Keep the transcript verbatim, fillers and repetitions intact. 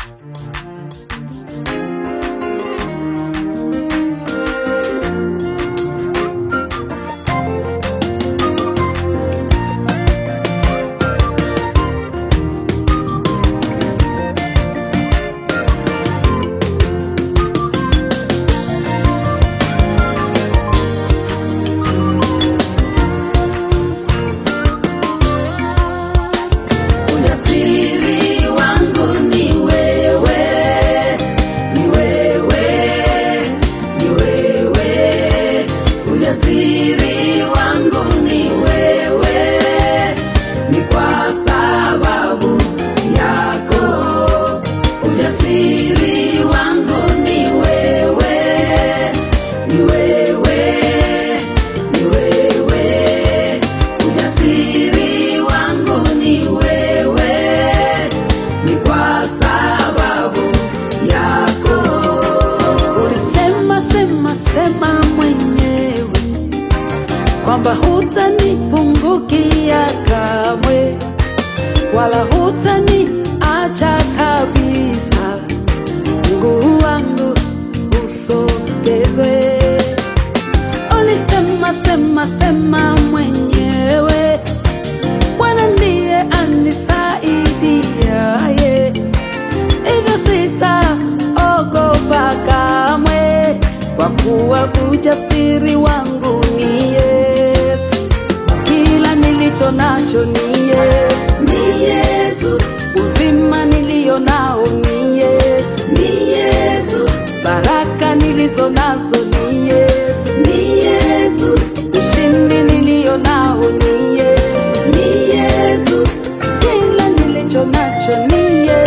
kwamba hutanipungukia kamwe, wala hutaniacha kabisa. Mungu wangu usogezwe. Ulisema sema sema mwenyewe, Bwana ndiye anisaidiaye, hivyo sitaogopa kamwe, kwa kuwa ujasiri wangu ni Yesu. Kila nilicho nacho ni Yesu, ni Yesu. Uzima nilio nao ni Yesu, ni Yesu. Baraka nilizo nazo ni Yesu, ni Yesu. Ushindi nilio nao ni Yesu, ni Yesu. Kila nilicho nacho ni Yesu.